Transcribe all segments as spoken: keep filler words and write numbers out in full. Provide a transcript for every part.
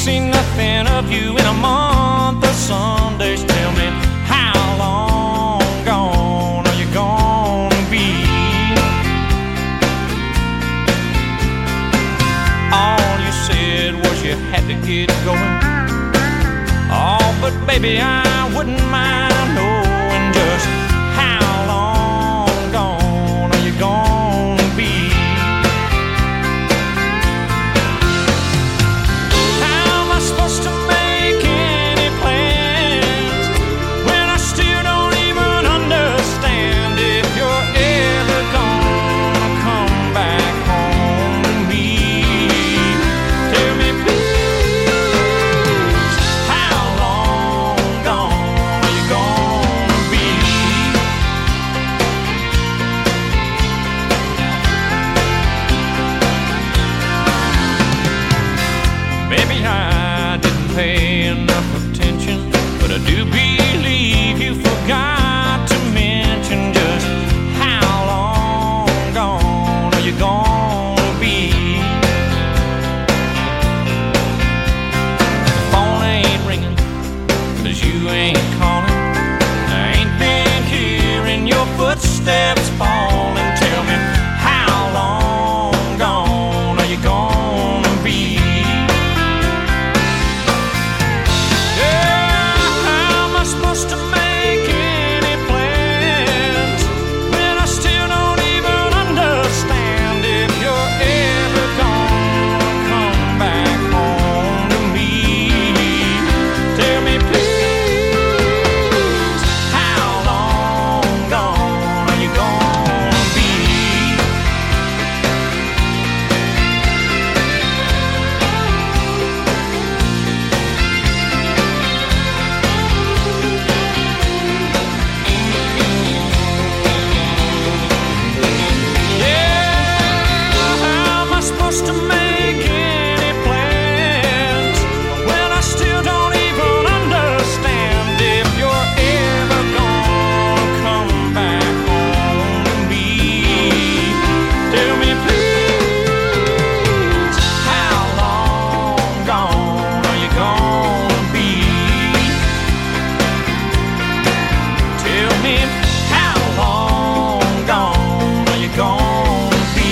see nothing of you in a month of Sundays. Tell me, how long gone are you gonna be? All you said was you had to get going. Oh, but baby, I wouldn't mind knowing just how long gone are you gonna be? How am I supposed to make any plans when I still don't even understand if you're ever gonna come back home to me? Tell me, please, how long gone are you gonna be? Maybe I didn't pay enough attention, but I do believe you forgot to mention just how long gone are you gonna be? The phone ain't ringing, 'cause you ain't calling. I ain't been hearing your footsteps falling. Tell me, how long gone are you gonna be? Yeah, how am I supposed to make any plans when I still don't even understand if you're ever gonna come back home to me? Tell me, please, how long gone are you gonna be? Yeah, how am I supposed to make any plans when I still don't even understand if you're ever gonna come back home to me? Tell me, please, how long gone are you gonna be? Tell me, how long gone are you gonna be?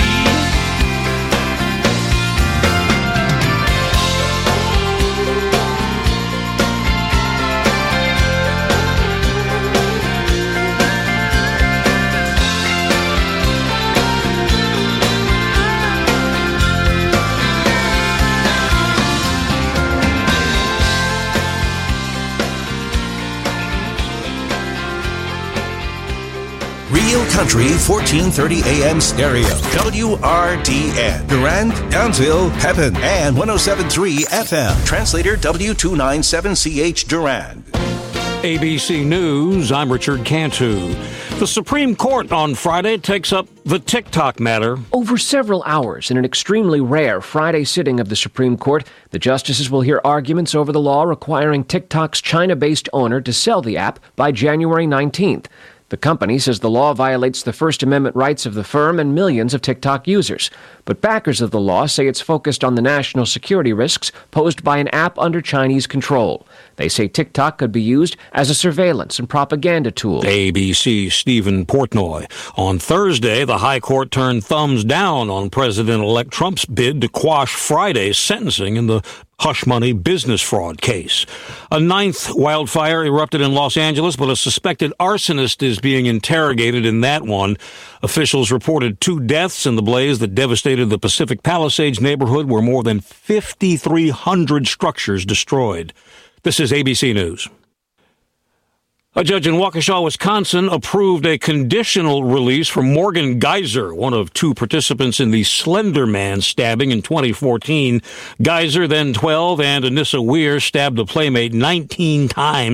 Real Country fourteen thirty A M stereo. W R D N. Durand, Downsville, Pepin, and one oh seven point three F M. Translator W two ninety-seven C H Durand. A B C News, I'm Richard Cantu. The Supreme Court on Friday takes up the TikTok matter. Over several hours, in an extremely rare Friday sitting of the Supreme Court, the justices will hear arguments over the law requiring TikTok's China-based owner to sell the app by January nineteenth. The company says the law violates the First Amendment rights of the firm and millions of TikTok users. But backers of the law say it's focused on the national security risks posed by an app under Chinese control. They say TikTok could be used as a surveillance and propaganda tool. A B C's Stephen Portnoy. On Thursday, the High Court turned thumbs down on President-elect Trump's bid to quash Friday's sentencing in the hush money business fraud case. A ninth wildfire erupted in Los Angeles, but a suspected arsonist is being interrogated in that one. Officials reported two deaths in the blaze that devastated the Pacific Palisades neighborhood, where more than fifty-three hundred structures destroyed. This is A B C News. A judge in Waukesha, Wisconsin, approved a conditional release for Morgan Geyser, one of two participants in the Slender Man stabbing in twenty fourteen. Geyser, then twelve, and Anissa Weir stabbed a playmate nineteen times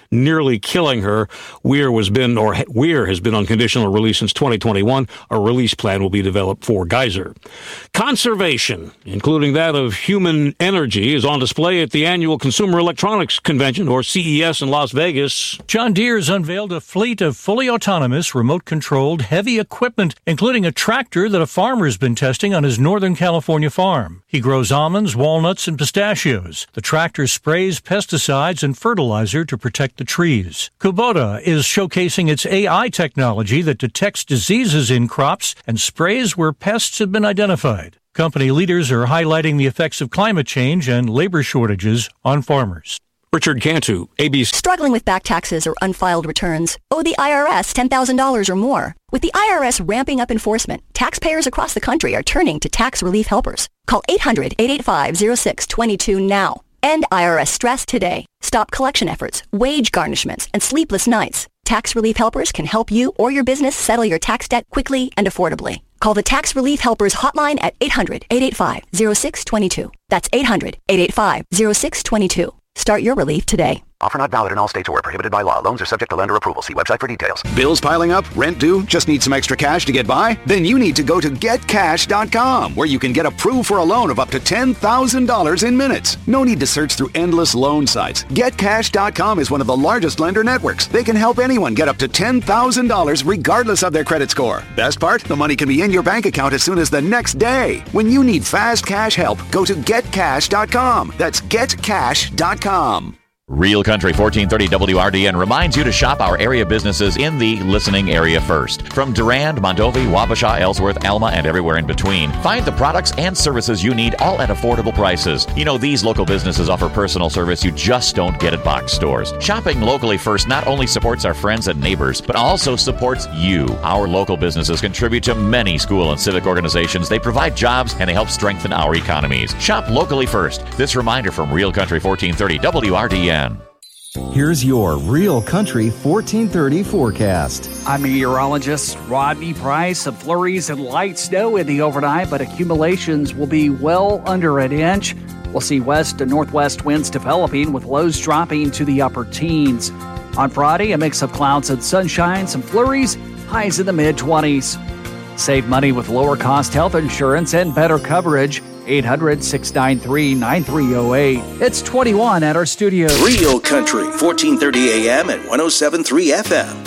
nearly killing her. Weir was been, or Weir has been on conditional release since twenty twenty-one. A release plan will be developed for Geyser. Conservation, including that of human energy, is on display at the annual Consumer Electronics Convention, or C E S, in Las Vegas. John Deere's unveiled a fleet of fully autonomous, remote-controlled, heavy equipment, including a tractor that a farmer's been testing on his Northern California farm. He grows almonds, walnuts, and pistachios. The tractor sprays pesticides and fertilizer to protect the trees. Kubota is showcasing its A I technology that detects diseases in crops and sprays where pests have been identified. Company leaders are highlighting the effects of climate change and labor shortages on farmers. Richard Cantu, A B C. Struggling with back taxes or unfiled returns? Owe the I R S ten thousand dollars or more? With the I R S ramping up enforcement, taxpayers across the country are turning to tax relief helpers. Call eight hundred, eight eight five, oh six two two now. End I R S stress today. Stop collection efforts, wage garnishments, and sleepless nights. Tax relief helpers can help you or your business settle your tax debt quickly and affordably. Call the Tax Relief Helpers hotline at eight hundred, eight eight five, oh six two two. That's eight hundred, eight eight five, oh six two two. Start your relief today. Offer not valid in all states or prohibited by law. Loans are subject to lender approval. See website for details. Bills piling up? Rent due? Just need some extra cash to get by? Then you need to go to get cash dot com, where you can get approved for a loan of up to ten thousand dollars in minutes. No need to search through endless loan sites. get cash dot com is one of the largest lender networks. They can help anyone get up to ten thousand dollars regardless of their credit score. Best part? The money can be in your bank account as soon as the next day. When you need fast cash help, go to get cash dot com. That's get cash dot com. Real Country fourteen thirty W R D N reminds you to shop our area businesses in the listening area first. From Durand, Mondovi, Wabasha, Ellsworth, Alma, and everywhere in between, find the products and services you need, all at affordable prices. You know, these local businesses offer personal service you just don't get at box stores. Shopping locally first not only supports our friends and neighbors, but also supports you. Our local businesses contribute to many school and civic organizations. They provide jobs and they help strengthen our economies. Shop locally first. This reminder from Real Country fourteen thirty W R D N. Here's your Real Country fourteen thirty forecast. I'm meteorologist Rodney Price. Some flurries and light snow in the overnight, but accumulations will be well under an inch. We'll see west to northwest winds developing with lows dropping to the upper teens. On Friday, a mix of clouds and sunshine, some flurries, highs in the mid-twenties. Save money with lower cost health insurance and better coverage. eight hundred, six nine three, nine three oh eight. It's twenty-one at our studio. Real Country, fourteen thirty A M and one oh seven point three F M.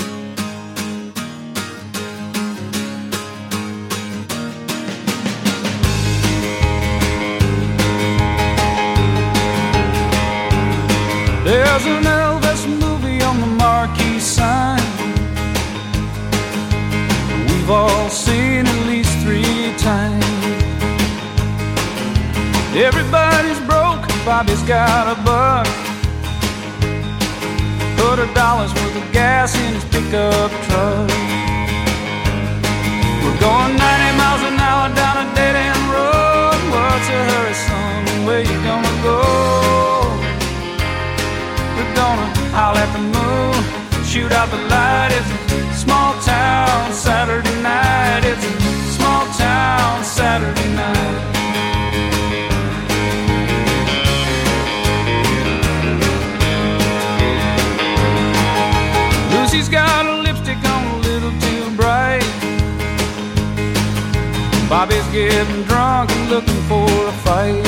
There's an Elvis movie on the marquee sign. We've all seen at least three times. Everybody's broke, Bobby's got a buck. Put a dollar's worth of gas in his pickup truck. We're going ninety miles an hour down a dead-end road. What's a hurry, son? Where you gonna go? We're gonna howl at the moon, shoot out the light. It's a small town Saturday night. It's a small town Saturday night. Lucy's got a lipstick on a little too bright. Bobby's getting drunk and looking for a fight.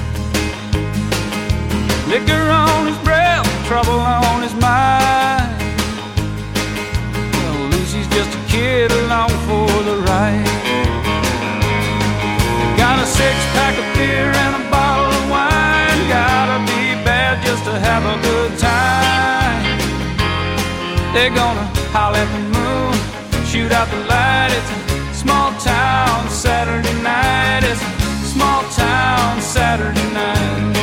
Liquor on his breath, trouble on his mind. Well, Lucy's just a kid along for the ride. Got a six-pack of beer and a bottle of wine. Gotta be bad just to have a good time. They're gonna howl at the moon, shoot out the light. It's a small town Saturday night. It's a small town Saturday night.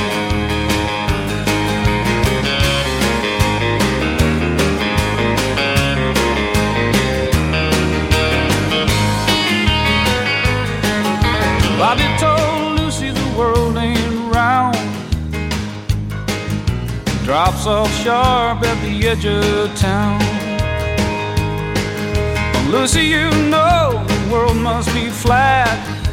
Bobby told Lucy the world ain't round. Drops off sharp at the edge of town. Well, Lucy, you know the world must be flat.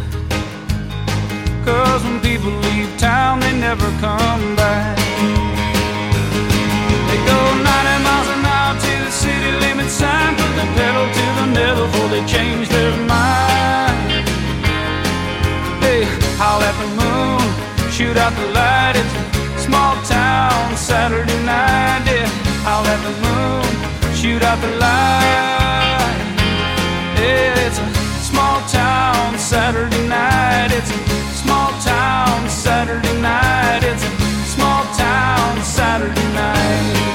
Cause when people leave town, they never come back. They go ninety miles out the light. It's a small town Saturday night. Yeah, I'll let the moon shoot out the light. Yeah, it's a small town Saturday night. It's a small town Saturday night. It's a small town Saturday night.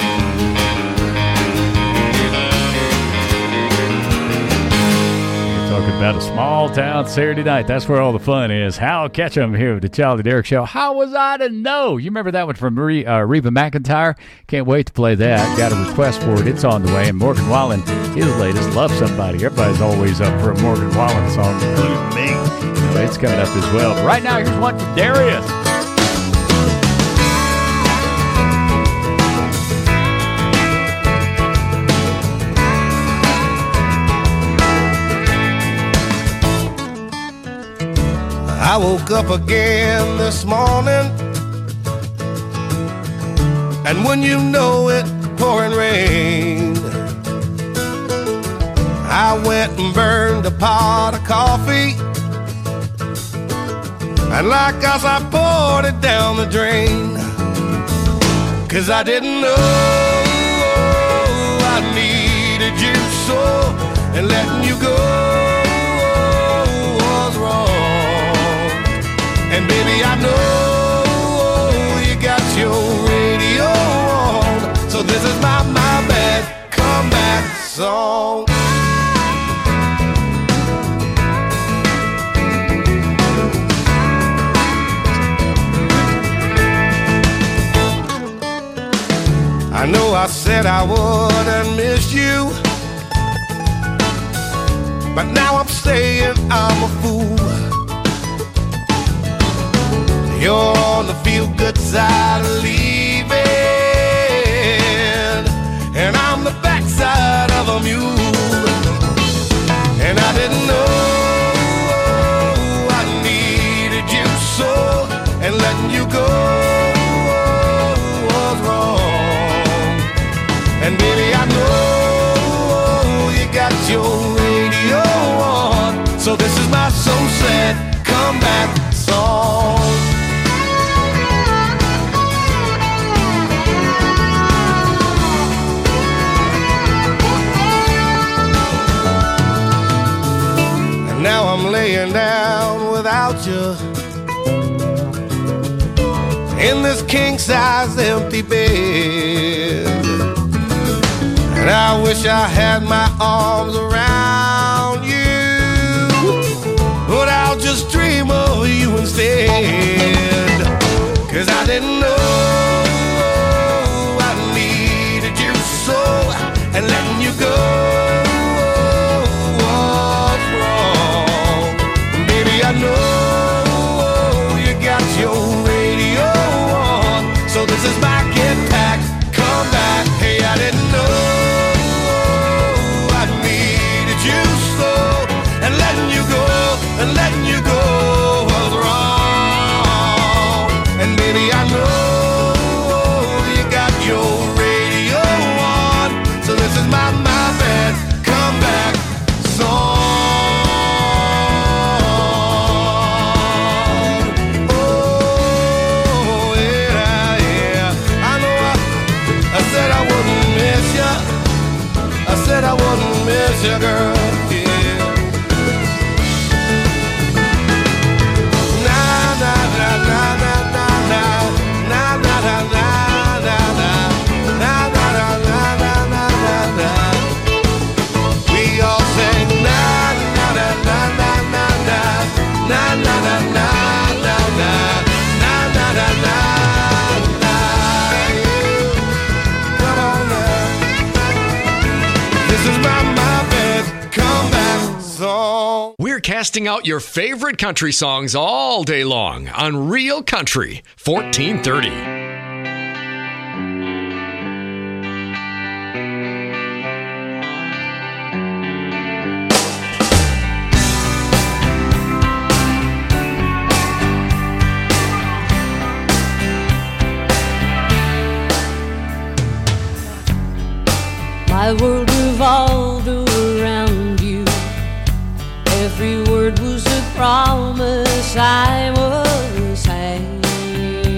Talking about a small town Saturday night. That's where all the fun is. Hal Ketchum here with the Charlie Derrick Show. How was I to know? You remember that one from Marie, uh, Reba McEntire? Can't wait to play that. Got a request for it. It's on the way. And Morgan Wallen, his latest, Love Somebody. Everybody's always up for a Morgan Wallen song, including me. So it's coming up as well. But right now, here's one from Darius. I woke up again this morning, and when you know it, pouring rain. I went and burned a pot of coffee, and like us I poured it down the drain. Cause I didn't know I needed you so, and letting you go was wrong. And baby, I know you got your radio on, so this is my, my bad comeback song. I know I said I wouldn't miss you, but now I'm saying I'm a fool. You're on the feel-good side of leaving, and I'm the backside of a mule. And I didn't know I needed you so, and letting you go was wrong. And baby, I know you got your radio on, so this is my so sad comeback song. Now I'm laying down without you in this king-size empty bed, and I wish I had my arms around you, but I'll just dream of you instead. Cause I didn't know I needed you so, and letting you go I know you got your radio on, so this is my get back, come back. Hey, I didn't know I needed you so, and letting you go, and letting you go was wrong. And baby, I know you got your radio on, so this is my, my bad comeback song. I wouldn't miss you, girl, yeah. Na na na na na na na na na na na na na na na na na. We all sing na na na na na na na na na na na na na na na na. We're casting out your favorite country songs all day long on Real Country fourteen thirty. My world revolved around you. Every word was a promise I was hanging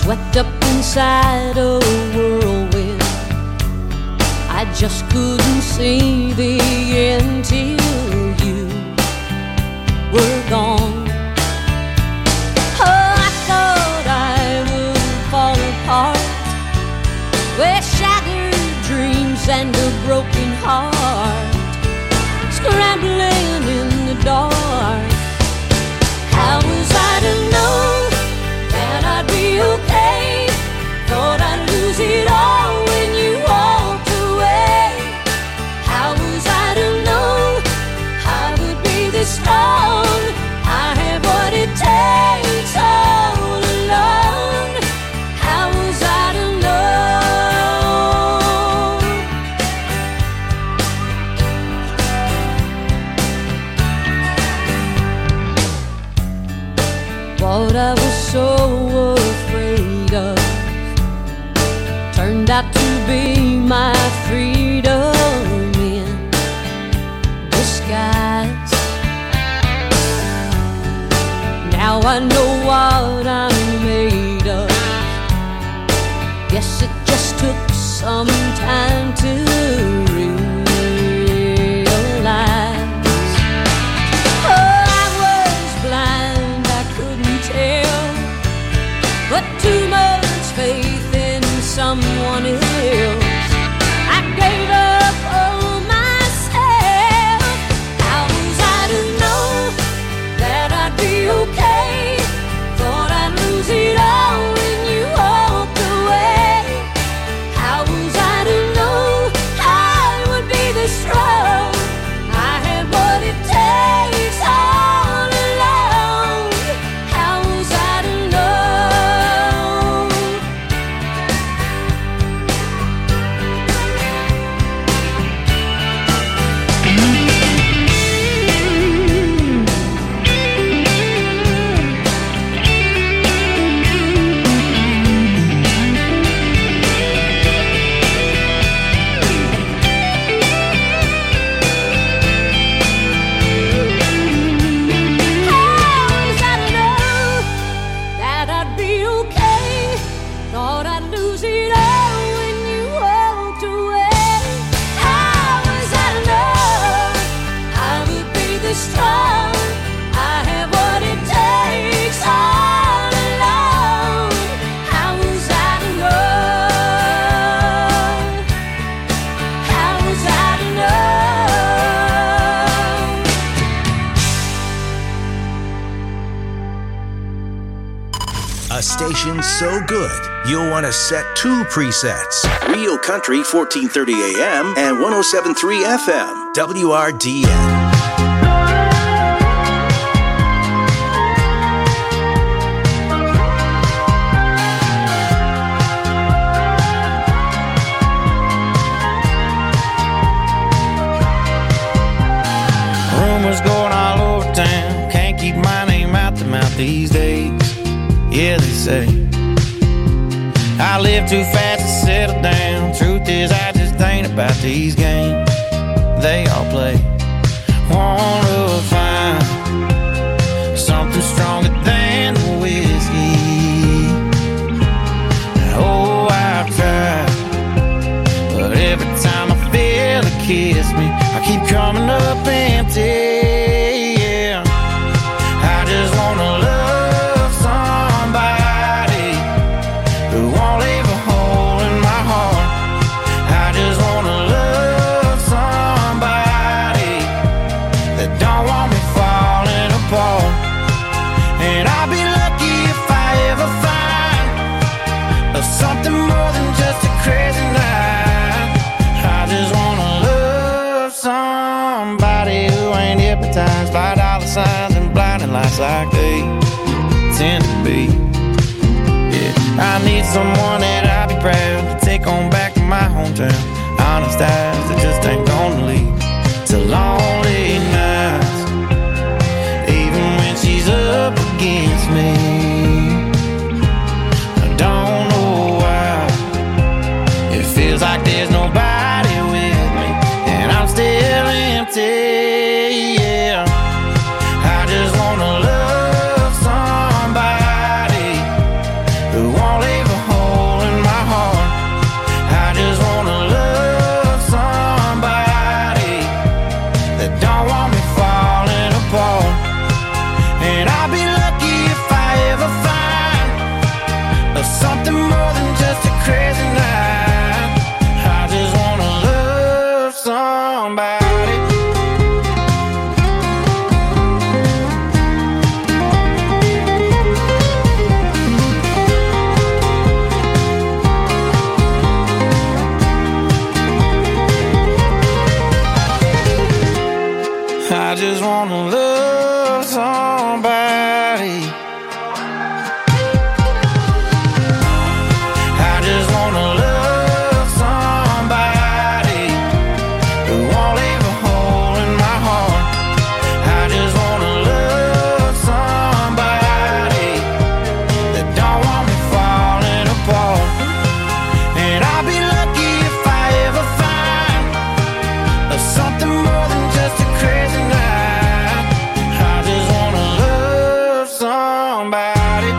swept up inside a whirlwind. I just couldn't see the end till you were gone. Oh, I thought I would fall apart with shattered dreams and a broken heart, scrambling in the dark. How was I to know that I'd be okay? Thought I'd lose it all when you walked away. How was I to know I would be this strong? I have what it takes all alone. How was I to know? What I was so afraid of turned out to be my freedom in disguise. Now I know what I'm made of. Guess it just took some time to realize. Oh, I was blind, I couldn't tell, but too much faith in someone else, I gave up on myself. How was I to know that I'd be okay? Thought I'd lose it all when you walked away. How was I to know I would be this strong? I had what it takes all alone. How was I to know? That I'd be okay. Thought I'd lose it all when you walked away. How was I to know I would be this strong? I have what it takes all alone. How was I to know? How was I to A station so good, you'll want to set two presets. Real Country fourteen thirty A M and one oh seven point three F M, W R D N. Rumors going all over town, can't keep my name out the mouth these days. Yeah, they say I live too fast to settle down. Truth is, I just ain't about these games they all play. Wanna find something stronger than the whiskey. Oh, I've tried, but every time I feel it kiss me, I keep coming up empty. Yeah, I just wanna love something more than just a crazy night. I just wanna love somebody who ain't hypnotized by dollar signs and blinding lights like they tend to be. Yeah, I need someone that I'll be proud to take on back to my hometown. Honest eyes that just ain't gonna lead to lonely nights, even when she's up against me. I don't know why it feels like there's nobody with me, and I'm still empty. Yeah, I just wanna love somebody who won't leave somebody.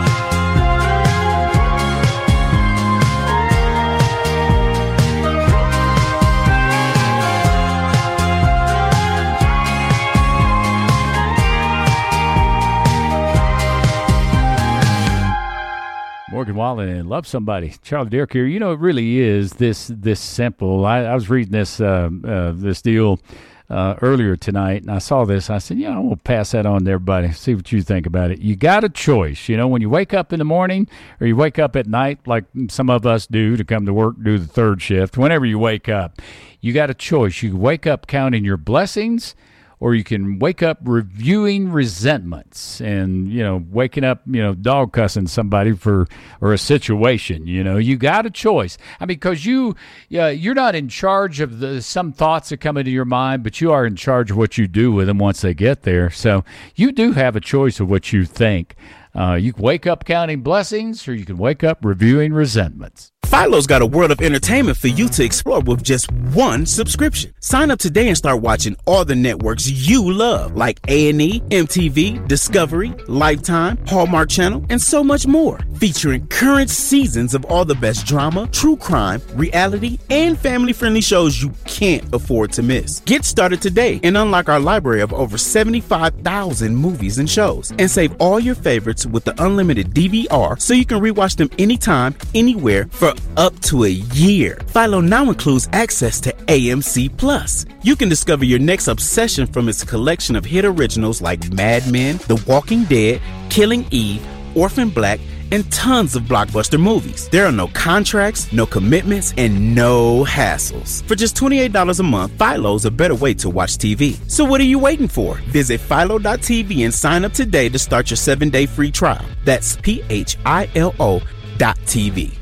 Morgan Wallen and Love Somebody. Charlie Derrick here. You know, it really is this this simple. I, I was reading this uh, uh, this deal uh, earlier tonight, and I saw this. I said, yeah, I'm going to pass that on to everybody, see what you think about it. You got a choice. You know, when you wake up in the morning or you wake up at night, like some of us do to come to work, do the third shift, whenever you wake up, you got a choice. You can wake up counting your blessings, or you can wake up reviewing resentments and, you know, waking up, you know, dog cussing somebody for, or a situation. You know, you got a choice. I mean, because you, uh, you're not in charge of the some thoughts that come into your mind, but you are in charge of what you do with them once they get there. So you do have a choice of what you think. Uh, you can wake up counting blessings, or you can wake up reviewing resentments. Philo's got a world of entertainment for you to explore with just one subscription. Sign up today and start watching all the networks you love, like A and E, M T V, Discovery, Lifetime, Hallmark Channel, and so much more. Featuring current seasons of all the best drama, true crime, reality, and family-friendly shows you can't afford to miss. Get started today and unlock our library of over seventy-five thousand movies and shows. And save all your favorites with the unlimited D V R so you can rewatch them anytime, anywhere, for up to a year. Philo now includes access to A M C Plus. You can discover your next obsession from its collection of hit originals like Mad Men, The Walking Dead, Killing Eve, Orphan Black, and tons of blockbuster movies. There are no contracts, no commitments, and no hassles. For just twenty-eight dollars a month, Philo's a better way to watch T V. So what are you waiting for? Visit philo dot t v and sign up today to start your seven-day free trial. That's P H I L O dot T V.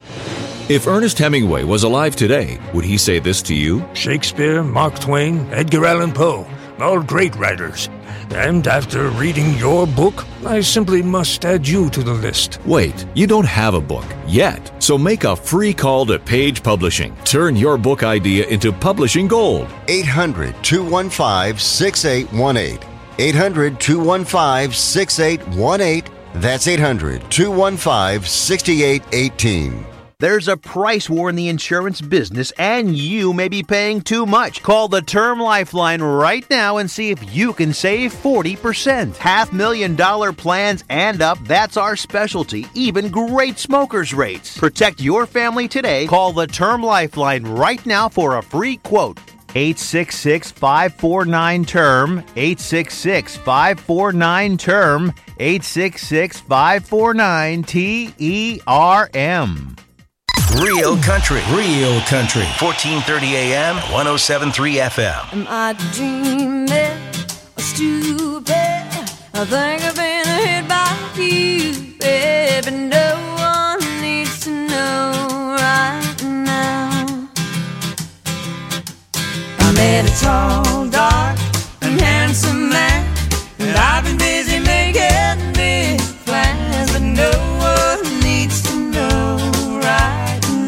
If Ernest Hemingway was alive today, would he say this to you? Shakespeare, Mark Twain, Edgar Allan Poe, all great writers. And after reading your book, I simply must add you to the list. Wait, you don't have a book yet. So make a free call to Page Publishing. Turn your book idea into publishing gold. eight hundred, two one five, six eight one eight. eight hundred, two one five, six eight one eight. That's eight hundred, two one five, six eight one eight. There's a price war in the insurance business, and you may be paying too much. Call the Term Lifeline right now and see if you can save forty percent. Half million dollar plans and up, that's our specialty. Even great smokers' rates. Protect your family today. Call the Term Lifeline right now for a free quote. eight six six, five four nine, T E R M. eight six six, five four nine, T E R M. eight six six, five four nine, T E R M. Real country, real country. fourteen thirty A M, one oh seven point three F M. Am I dreaming or stupid? I think I've been hit by you, baby. No one needs to know right now. I met a tall, dark, and handsome man, and I've been busy making big plans, but no one needs to know right.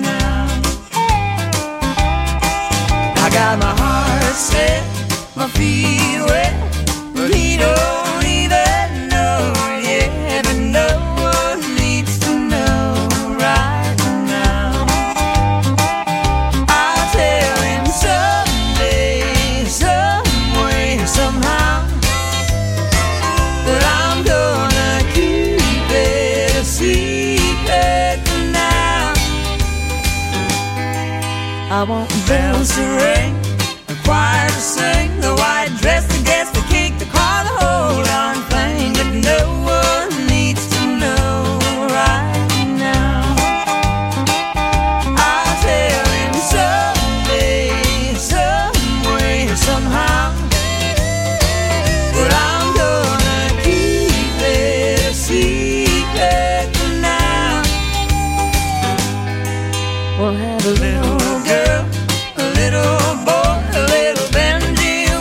I got my heart set, my feet wet, but he don't even know yet. But no one needs to know right now. I'll tell him someday, some way, somehow, that I'm gonna keep it a secret now. I want bells to ring, a choir to sing, the white dress, the guest, the cake, the car, the whole darn thing. But no one needs to know right now. I'll tell him someday, some way, somehow, but I'm gonna keep it a secret now. We'll have a little girl, a little boy, a little Benji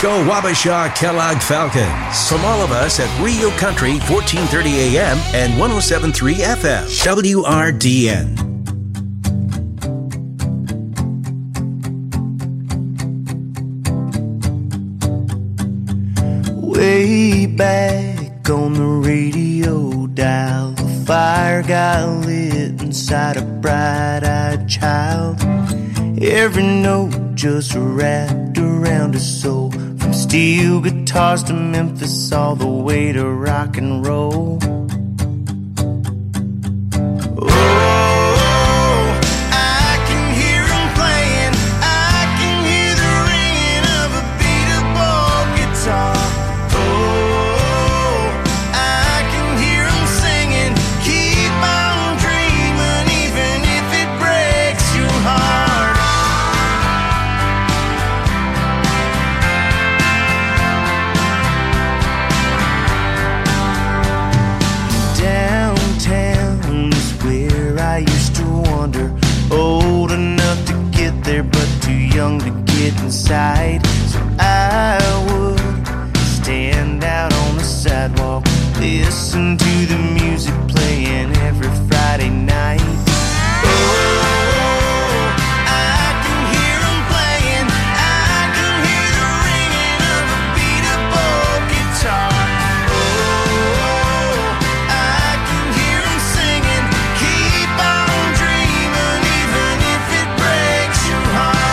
Go Wabasha Kellogg Falcons. From all of us at Real Country, fourteen thirty A M and one oh seven point three F M. W R D N. Way back on the radio dial, the fire got lit inside a bright-eyed child. Every note just wrapped around his soul, from steel guitars to Memphis, all the way to rock and roll. Young to get inside, so I would stand out on the sidewalk, listen to the music playing every Friday night. Oh, I can hear 'em playing, I can hear the ringing of a beat-up guitar. Oh, I can hear 'em singing, keep on dreaming, even if it breaks your heart.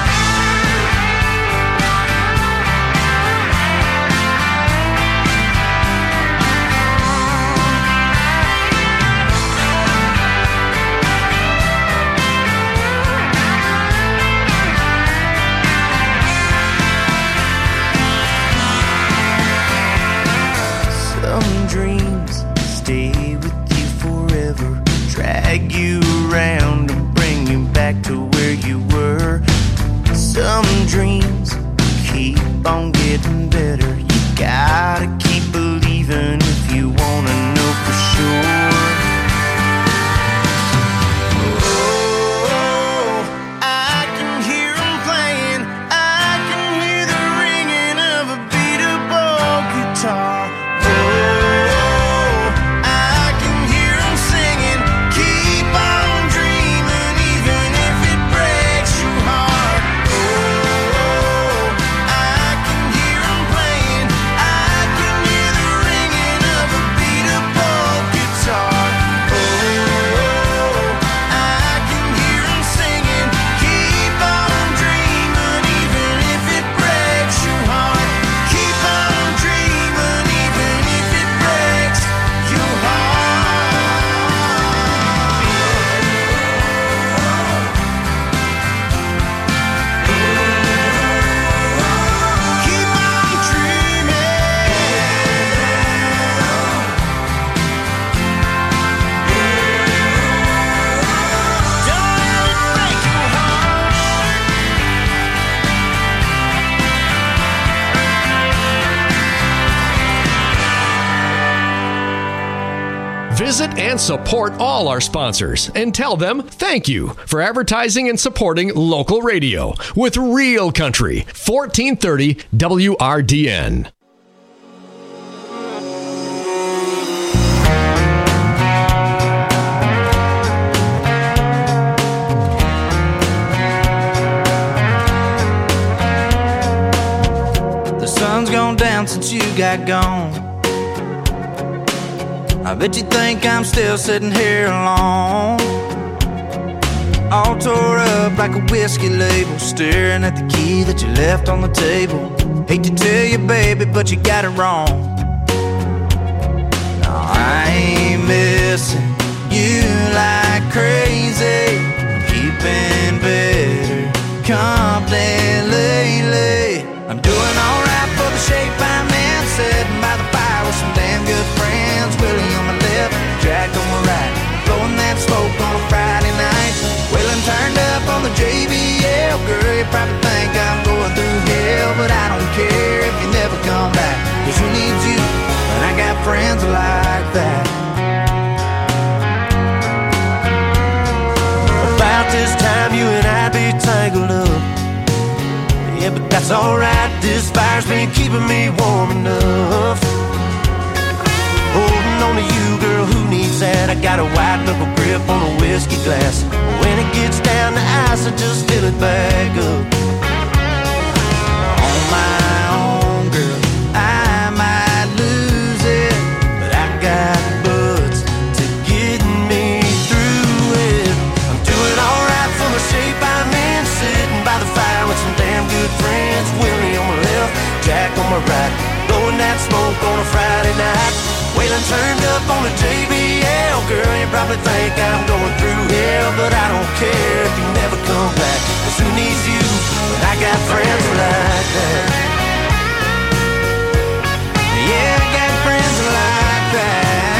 Some dreams stay with you forever, drag you around and bring you back to where you were. Some dreams keep on getting better. You gotta keep believing if you wanna know for sure. Oh, I can hear 'em playing, I can hear the ringing of a beat-up guitar. Visit and support all our sponsors and tell them thank you for advertising and supporting local radio with Real Country, fourteen thirty W R D N. The sun's gone down since you got gone. I bet you think I'm still sitting here alone, all tore up like a whiskey label, staring at the key that you left on the table. Hate to tell you, baby, but you got it wrong. No, I ain't missing you like crazy. I'm keeping better company lately. I'm doing alright for the shape I'm in, sitting by the fire with some damn good friends. Willie on my left, Jack on my right, blowing that smoke on a Friday night. Wailing turned up on the J B L. Girl, you probably think I'm going through hell, but I don't care if you never come back, 'cause who needs you when I got friends like that? About this time you and I'd be tangled up. Yeah, but that's alright, this fire's been keeping me warm enough. Holding on to you, girl, who needs that? I got a white knuckle grip on a whiskey glass. When it gets down to ice, I just fill it back up. On my own, girl, I might lose it, but I got buds to get me through it. I'm doing alright for the shape I'm in, sitting by the fire with some damn good friends. Willie on my left, Jack on my right, blowing that smoke on a Friday night. Waylon turned up on the J B L. Girl, you probably think I'm going through hell, but I don't care if you never come back. Cause who needs you when I got friends like that? Yeah, I got friends like that.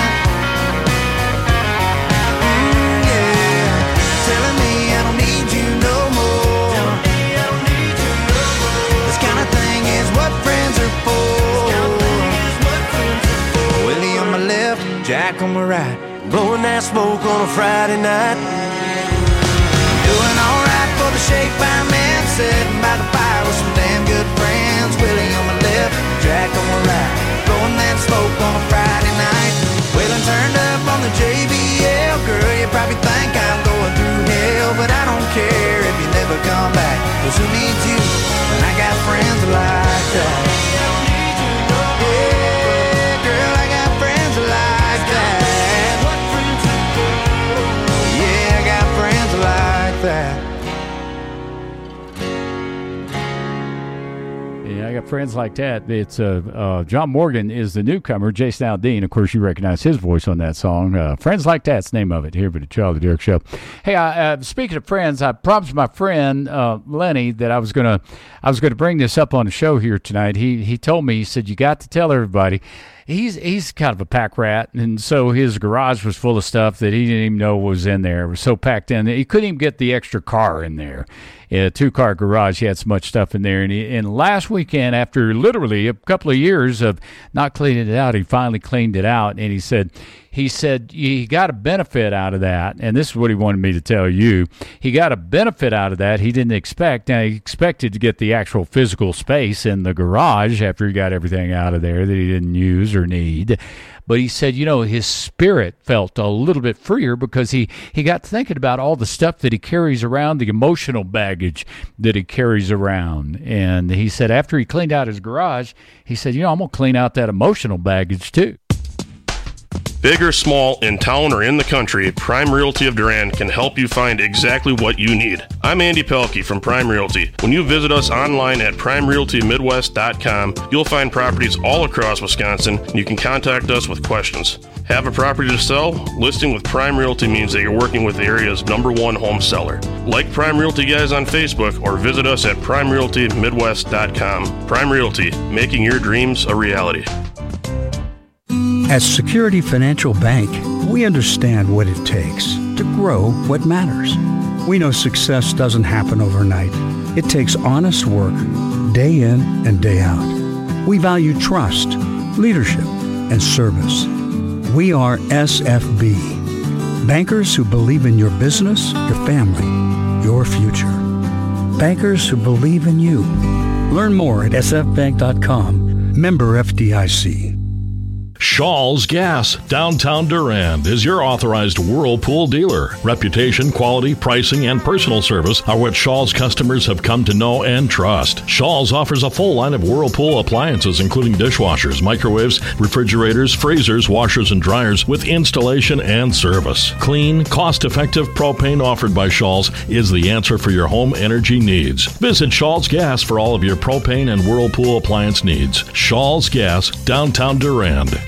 Mm, yeah, telling me I don't need you no more. Telling me I don't need you no more. This kind of thing is what friends are for. Willie on my left, Jack on my right, blowing that smoke on a Friday night. Doing alright for the shape I'm in, sitting by the fire with some damn good friends. Willie on my left, Jack on my right, blowing that smoke on a Friday night. Waylon turned up on the J B L. Girl, you probably think I'm going through hell, but I don't care if you never come back. Cause who needs you when I got friends like that? Yeah, I got friends like that. It's uh, uh, John Morgan is the newcomer. Jason Aldean, of course, you recognize his voice on that song. Uh, friends Like That's the name of it here for the Charlie Derrick Show. Hey, I, uh, speaking of friends, I promised my friend uh, Lenny that I was gonna I was gonna bring this up on the show here tonight. He he told me, he said, you got to tell everybody. He's he's kind of a pack rat, and so his garage was full of stuff that he didn't even know was in there. It was so packed in that he couldn't even get the extra car in there. A two-car garage, he had so much stuff in there. And, he, and last weekend, after literally a couple of years of not cleaning it out, he finally cleaned it out, and he said, he said he got a benefit out of that, and this is what he wanted me to tell you. He got a benefit out of that he didn't expect. Now, he expected to get the actual physical space in the garage after he got everything out of there that he didn't use or need. But he said, you know, his spirit felt a little bit freer because he, he got thinking about all the stuff that he carries around, the emotional baggage that he carries around. And he said after he cleaned out his garage, he said, you know, I'm going to clean out that emotional baggage too. Big or small, in town or in the country, Prime Realty of Durand can help you find exactly what you need. I'm Andy Pelkey from Prime Realty. When you visit us online at prime realty midwest dot com, you'll find properties all across Wisconsin, and you can contact us with questions. Have a property to sell? Listing with Prime Realty means that you're working with the area's number one home seller. Like Prime Realty Guys on Facebook or visit us at prime realty midwest dot com. Prime Realty, making your dreams a reality. At Security Financial Bank, we understand what it takes to grow what matters. We know success doesn't happen overnight. It takes honest work, day in and day out. We value trust, leadership, and service. We are S F B, bankers who believe in your business, your family, your future. Bankers who believe in you. Learn more at s f bank dot com. Member F D I C. Shaw's Gas, downtown Durand, is your authorized Whirlpool dealer. Reputation, quality, pricing, and personal service are what Shaw's customers have come to know and trust. Shaw's offers a full line of Whirlpool appliances, including dishwashers, microwaves, refrigerators, freezers, washers, and dryers, with installation and service. Clean, cost-effective propane offered by Shaw's is the answer for your home energy needs. Visit Shaw's Gas for all of your propane and Whirlpool appliance needs. Shaw's Gas, downtown Durand.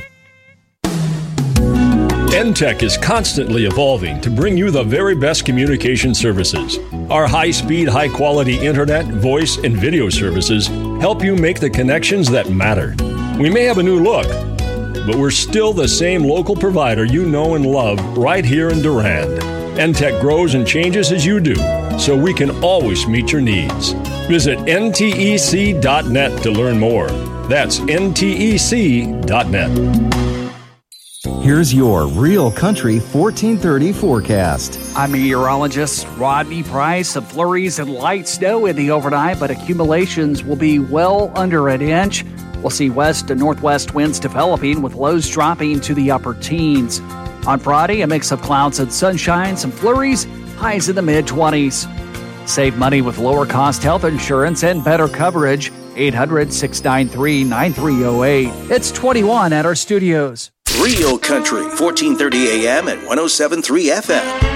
N Tech is constantly evolving to bring you the very best communication services. Our high-speed, high-quality internet, voice, and video services help you make the connections that matter. We may have a new look, but we're still the same local provider you know and love right here in Durand. N Tech grows and changes as you do, so we can always meet your needs. Visit N T E C dot net to learn more. That's N T E C dot net. Here's your Real Country fourteen thirty forecast. I'm meteorologist Rodney Price. Some flurries and light snow in the overnight, but accumulations will be well under an inch. We'll see west to northwest winds developing with lows dropping to the upper teens. On Friday, a mix of clouds and sunshine, some flurries, highs in the mid-twenties. Save money with lower cost health insurance and better coverage. eight hundred, six nine three, nine three zero eight. It's twenty-one at our studios. Real Country, fourteen thirty A M and one oh seven point three F M.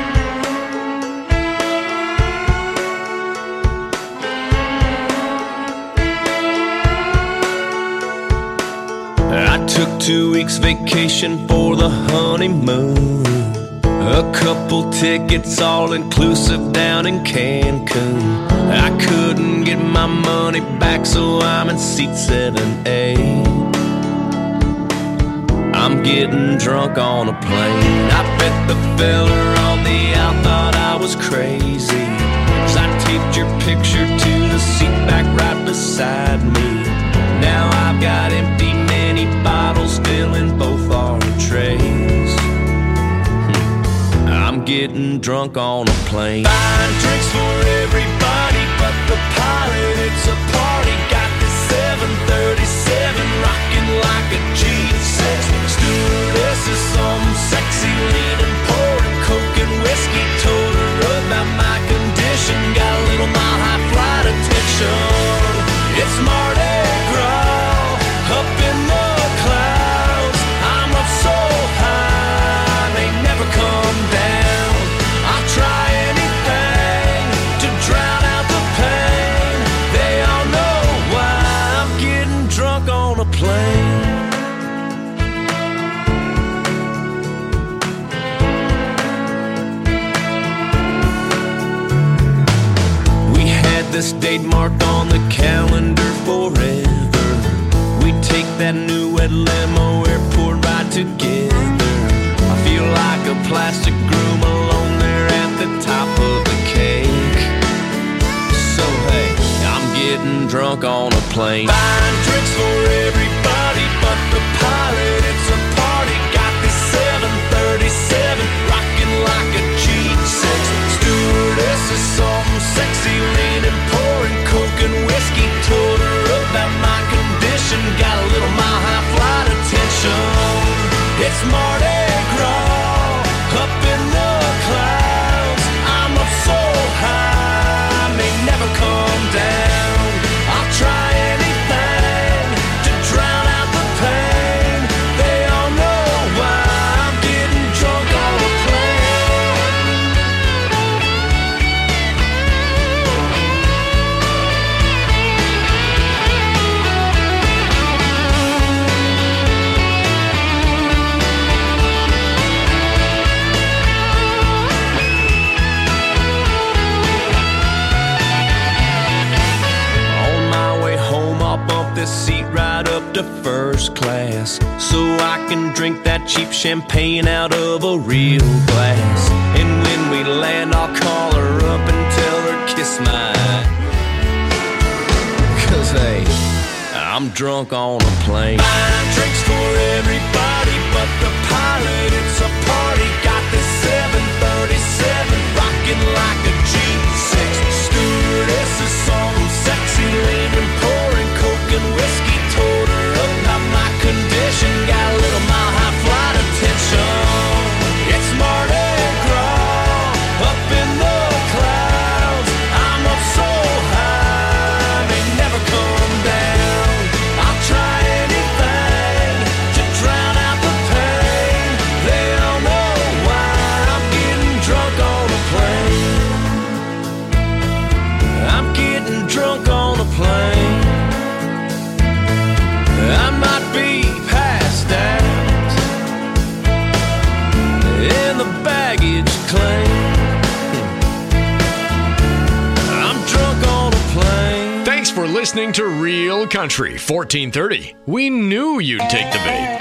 I took two weeks vacation for the honeymoon. A couple tickets all inclusive down in Cancun. I couldn't get my money back, so I'm in seat seven A. I'm getting drunk on a plane. I bet the fella on the out thought I was crazy, 'cause I taped your picture to the seat back right beside me. Now I've got empty mini bottles filling both our trays. I'm getting drunk on a plane. Buying drinks for everybody but the pilot. It's a party. Got this seven thirty-seven rocking like a G six. Stewardess is some sexy leaning, pouring coke and whiskey. Told her about my condition. Got a little mile high flight attention. It's Mardi Gras up in the clouds. I'm up so high they never come down. I'll try anything to drown out the pain. They all know why I'm getting drunk on a plane. We had this date marked on the calendar forever. We take that new red limo airport ride together. I feel like a plastic groom alone there at the top of the cake. So hey, I'm getting drunk on a plane. Buying drinks for everybody but the pilot. It's a party. Got this seven thirty-seven rocking like a G six. Stewardess is something sexy, leaning, pouring coke and whiskey. Told her about my condition. Got a little mile high flight attention. It's Mardi Gras up in the clouds. I'm up so high, may never come down. I'll try anything to drown out the pain. They all know why I'm getting drunk on a this seat right up to first class, so I can drink that cheap champagne out of a real glass. And when we land, I'll call her up and tell her kiss my eye. 'Cause hey, I'm drunk on a plane. Buying drinks for everybody but the pilot. It's a party. Got this seven thirty-seven rocking like a G six. Stewardess is some sexy leaning, pouring coke and whiskey. Told her about my condition. Got a little mile high flight attention. It's Mardi Gras up in the clouds. I'm up so high they never come down. I'll try anything to drown out the pain. They all know why I'm getting drunk on a plane. I'm getting drunk on a plane. I might be passed out in the baggage claim. I'm drunk on a plane. Thanks for listening to Real Country fourteen thirty. We knew you'd take the bait.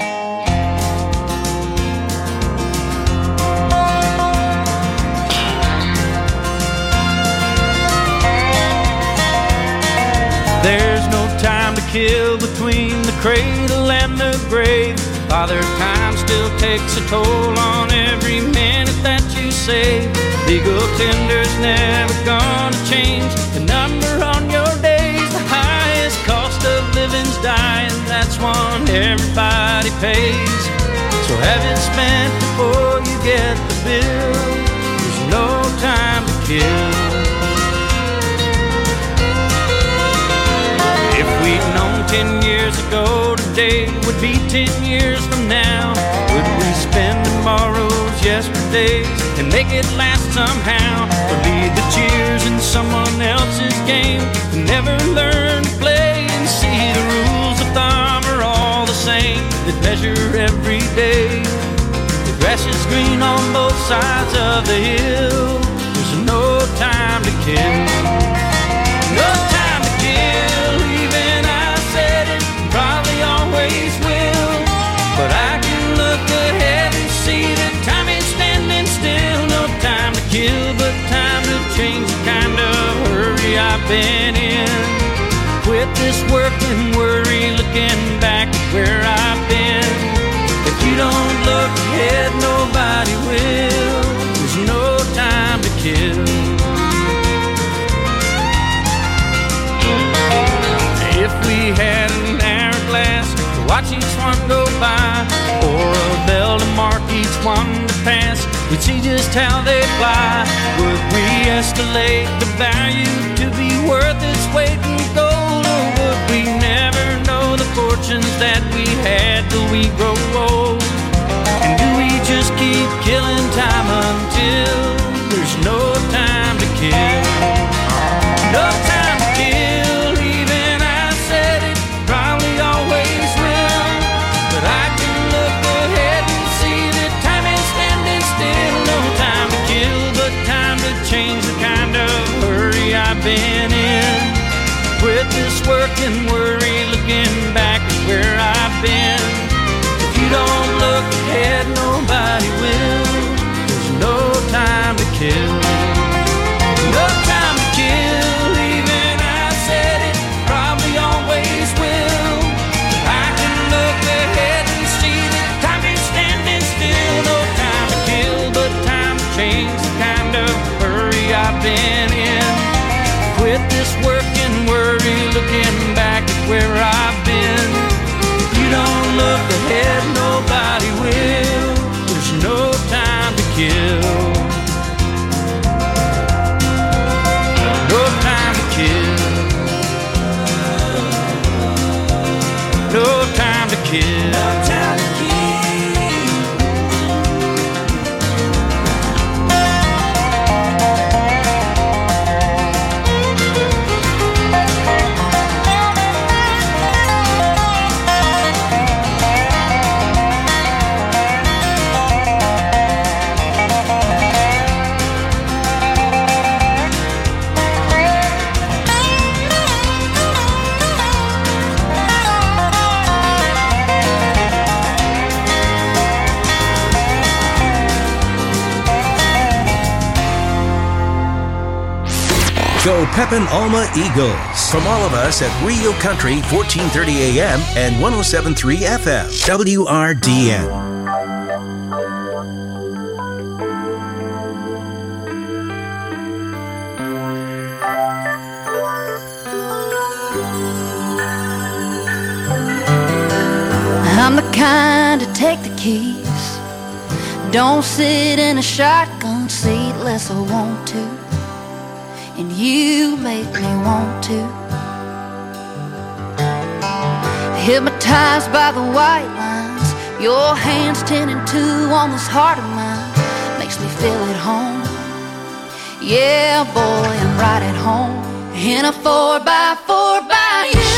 There's no time to kill between the cradle and the grave. Father Time still takes a toll on every minute that you save. Legal tender's never gonna change the number on your days. The highest cost of living's dying, that's one everybody pays. So have it spent before you get the bill. There's no time to kill. If we'd known ten years ago, today would be ten years from now. Would we spend tomorrow's yesterdays and make it last somehow? Or lead the cheers in someone else's game and never learn to play and see the rules of thumb are all the same, that measure every day. The grass is green on both sides of the hill. There's no time to kill. No time to kill. Even I said it, probably always will. But I can look ahead and see that time is standing still. No time to kill, but time to change the kind of hurry I've been in. Quit this work and worry, looking back at where I've been. If you don't look ahead, nobody will. There's no time to kill. If we had an hourglass to watch each one go by, or a bell to mark each one to pass, we'd see just how they fly. Would we escalate the value to be worth its weight in gold, or would we never know the fortunes that we had till we grow old? And do we just keep killing time until there's no time to kill? No time to kill. Even I said it, probably always will. But I can look ahead and see that time is standing still. No time to kill, but time to change the kind of hurry I've been in. Quit this work and worry, looking back at where I've been. If you don't look ahead, nobody will. There's no time to kill. No time to kill. Even I said it, probably always will. I can look ahead and see that time is standing still. No time to kill, but time to change the kind of hurry I've been in. Quit this work and worry, looking back at where I've been. If you don't look ahead, nobody will. There's no time to kill. No time to kill. No time to kill. No time to kill. Go Pepin Alma Eagles. From all of us at Rio Country, fourteen thirty A M and one oh seven point three F M. W R D N. I'm the kind to take the keys, don't sit in a shotgun seat unless I want to, and you make me want to. Hypnotized by the white lines, your hands ten and two on this heart of mine, makes me feel at home. Yeah, boy, I'm right at home in a four by four by you.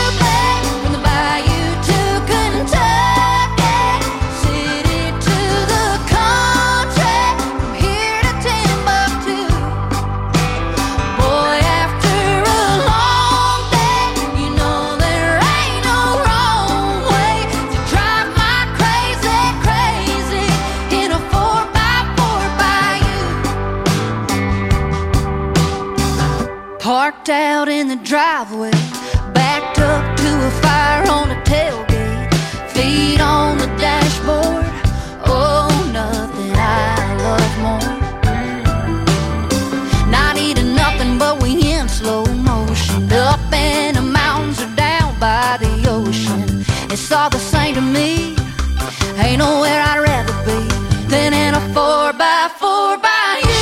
Parked out in the driveway, backed up to a fire on the tailgate, feet on the dashboard. Oh, nothing I love more. Not eating nothing, but we in slow motion. Up in the mountains or down by the ocean. It's all the same to me. Ain't nowhere I'd rather be than in a four by four by you.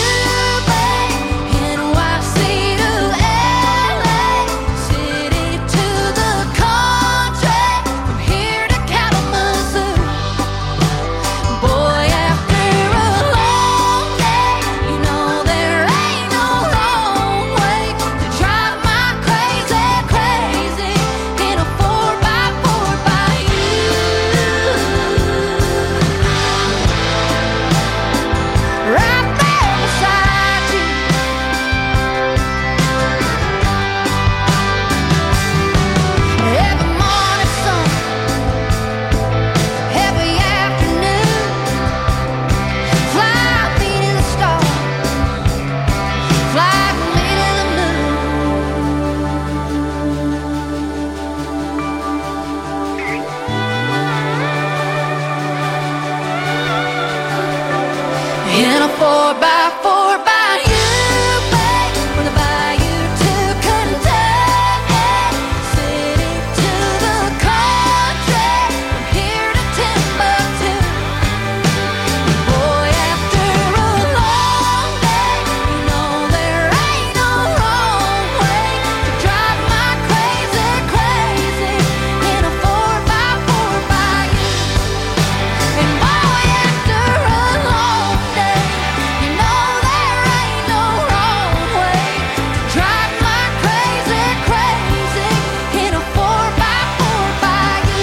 In a four by four by you, babe, from the bayou to Kentucky, city to the country, from here to Timbuktu. Boy, after a long day, you know there ain't no wrong way to drive my crazy, crazy in a four by four by you. And boy, after a long day, you know there ain't no wrong way to drive my crazy, crazy in a four by four by you.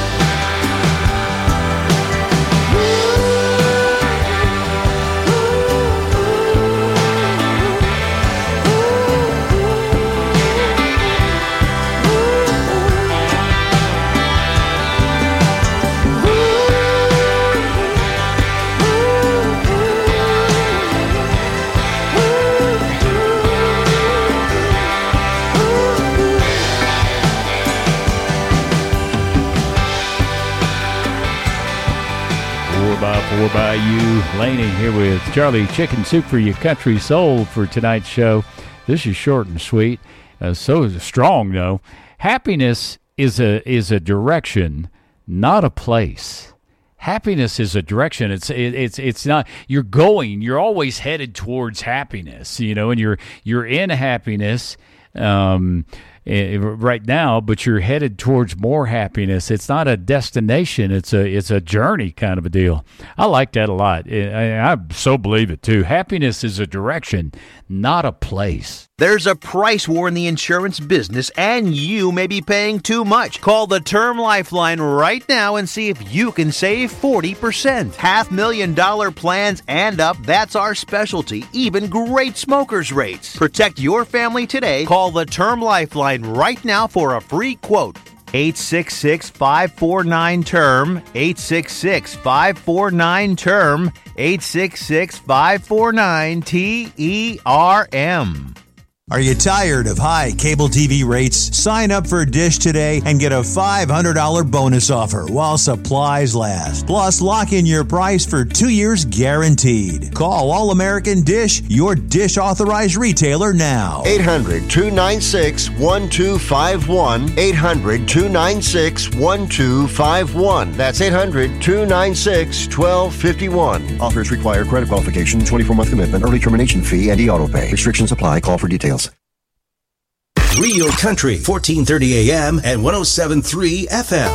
Four by four by you. Laney here with Charlie Chicken Soup for your country soul for tonight's show. This is short and sweet. Uh, so strong, though. Happiness is a is a direction, not a place. Happiness is a direction. It's it, it's it's not. You're going. You're always headed towards happiness. You know, and you're you're in happiness. Um, right now, but you're headed towards more happiness. It's not a destination. It's a it's a journey kind of a deal. I like that a lot. I, I so believe it too. Happiness is a direction, not a place. There's a price war in the insurance business, and you may be paying too much. Call the Term Lifeline right now and see if you can save forty percent. Half million dollar plans and up, that's our specialty. Even great smokers rates. Protect your family today. Call the Term Lifeline right now for a free quote. eight six six, five four nine, T E R M. eight six six, five four nine, T E R M. eight six six, five four nine, T E R M. Are you tired of high cable T V rates? Sign up for Dish today and get a five hundred dollars bonus offer while supplies last. Plus, lock in your price for two years guaranteed. Call All American Dish, your Dish authorized retailer now. eight hundred, two nine six, one two five one. eight hundred, two nine six, one two five one. That's eight hundred, two nine six, one two five one. Offers require credit qualification, twenty-four month commitment, early termination fee, and e-auto pay. Restrictions apply. Call for details. Real Country, fourteen thirty A M and one oh seven point three F M.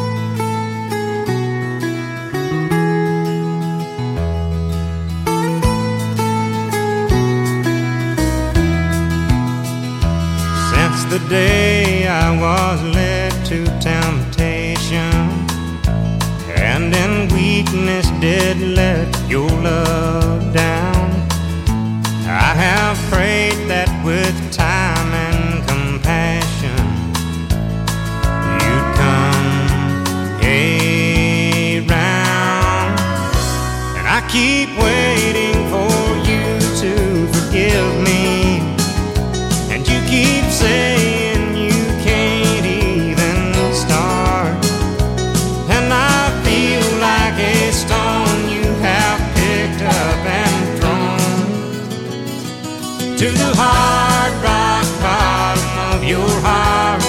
Since the day I was led to temptation, and in weakness did let your love down, I have prayed that with time and compassion you'd come around. And I keep waiting for you to forgive me, and you keep saying you can't even start. And I feel like to the hard rock bottom of your heart,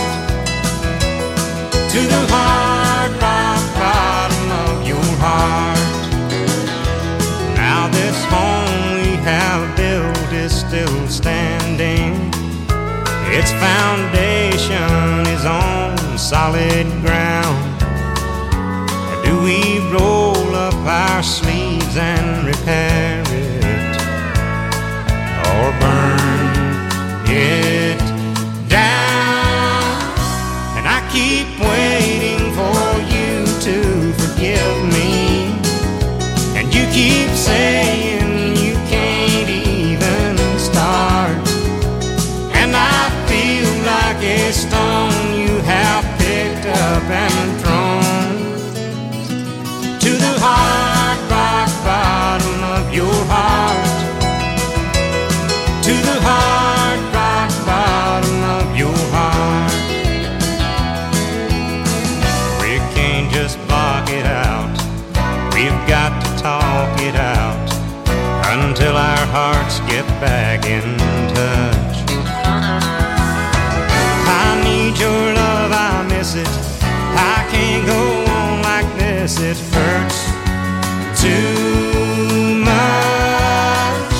to the hard rock bottom of your heart. Now this home we have built is still standing. Its foundation is on solid ground. Do we roll up our sleeves and repair it, or burn it down? And I keep waiting for you to forgive me, and you keep saying you can't even start. And I feel like a stone you have picked up and thrown to the hard rock bottom of your heart, to the hard rock bottom of your heart. We can't just block it out, we've got to talk it out until our hearts get back in touch. I need your love, I miss it, I can't go on like this, it hurts too much.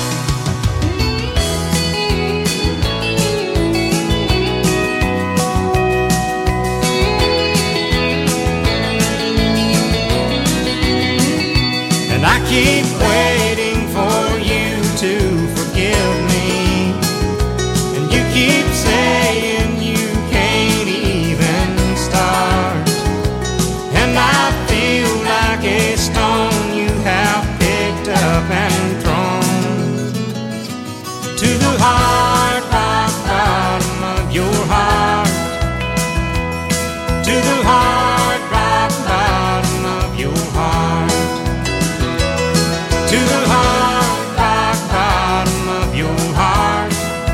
And I keep waiting for you to forgive me, and you keep saying you can't even start. And I feel like a stone you have picked up and thrown to the hard rock bottom of your heart, to the hard rock bottom of your heart, to the hard rock bottom of your heart,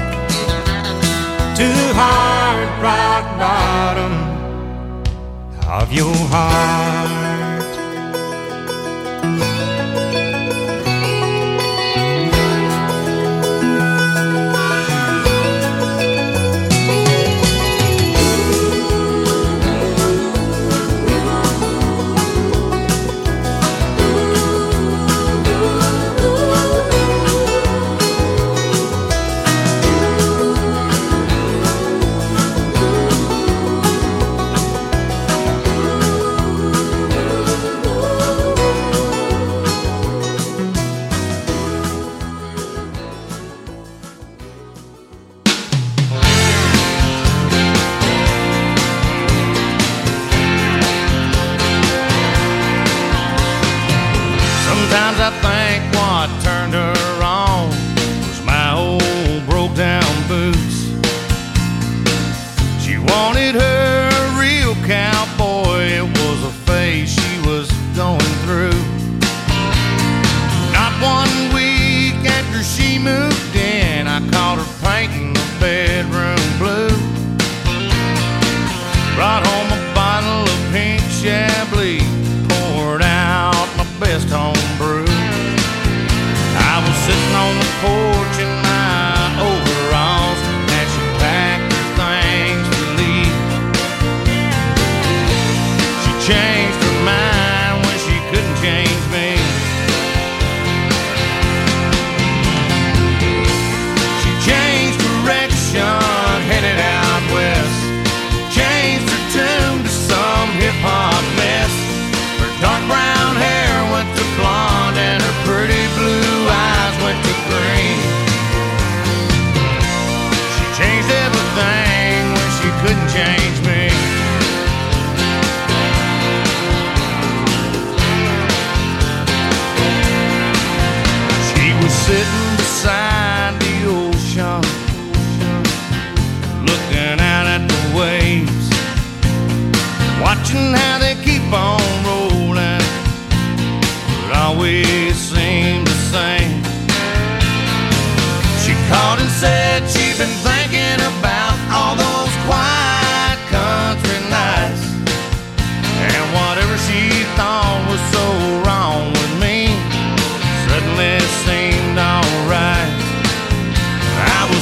to the hard rock bottom of your heart. Sometimes I think what turned her on was my old broke down boots. She wanted her a real cowboy, it was a phase she was going through. Not one week after she moved in, I caught her painting the bedroom blue. Brought home a bottle of pink Chablis, poured out my best home brew. I was sitting on the porch in my overalls as she packed her things to leave. She changed her mind when she couldn't change me. She changed direction, headed out west. Changed her tune to some hip-hop mess. Her dark brown hair went to blonde and her pretty blue eyes went to green. She changed everything when she couldn't change me. She was sitting beside the ocean, looking out at the waves, watching how they keep on rolling, but always seem the same. She called and said she'd been thinking about all those quiet country nights, and whatever she thought was so wrong with me suddenly seemed alright. I was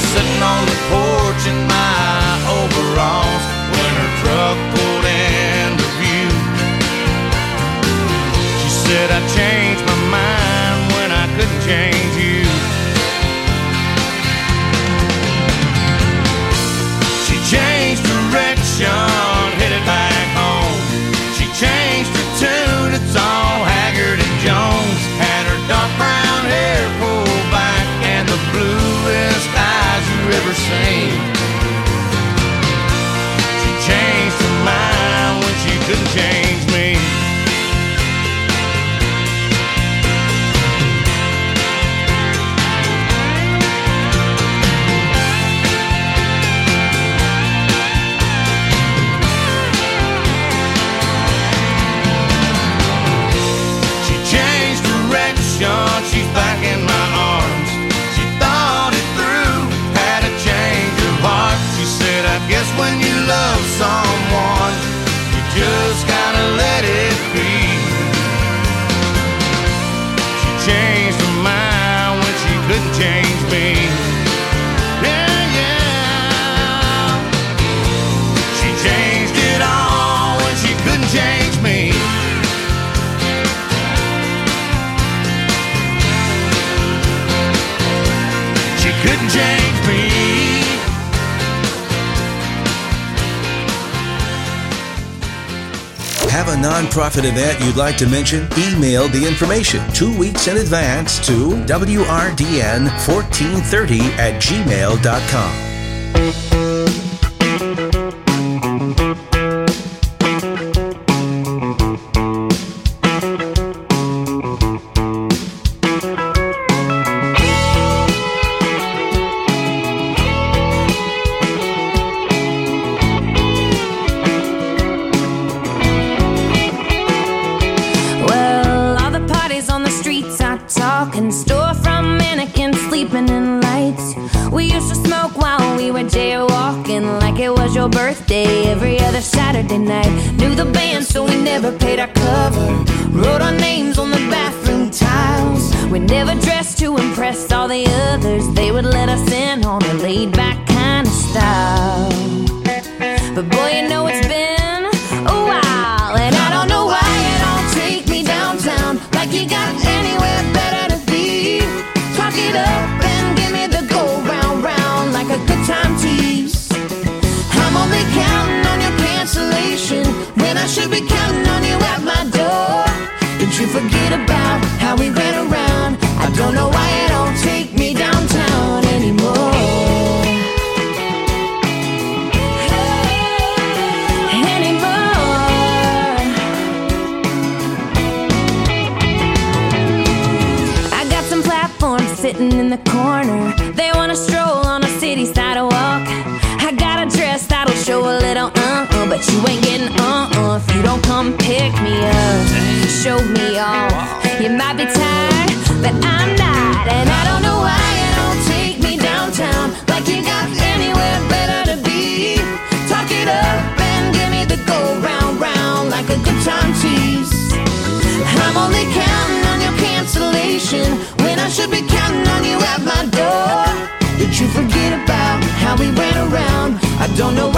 couldn't change me. Yeah, yeah. She changed it all when she couldn't change me. She couldn't change me. Have a nonprofit event you'd like to mention? Email the information two weeks in advance to W R D N fourteen thirty at gmail dot com. Talking storefront mannequins sleeping in lights. We used to smoke while we were jaywalking like it was your birthday every other Saturday night. Knew the band so we never paid our cover. Wrote our names on the bathroom tiles. We never dressed to impress all the others. They would let us in on a laid back kind of style. But boy, you know it's been a while, and I don't know why you don't take me downtown like you got anywhere better to be. Talk it up and give me the go round round like a good time tease. I'm only counting on your cancellation when I should be counting on you at my door. Did you forget about how we ran around? I don't know why you don't take me downtown anymore. Sitting in the corner, they wanna stroll on a city sidewalk. I got a dress that'll show a little uh-uh, but you ain't getting uh-uh if you don't come pick me up, show me off. You might be tired, but I'm not, and I don't know why you don't take me downtown like you got anywhere better to be. Talk it up and give me the go round round like a good time tease. I'm only counting on your cancellation when I should be counting on you at my door. Did you forget about how we ran around? I don't know why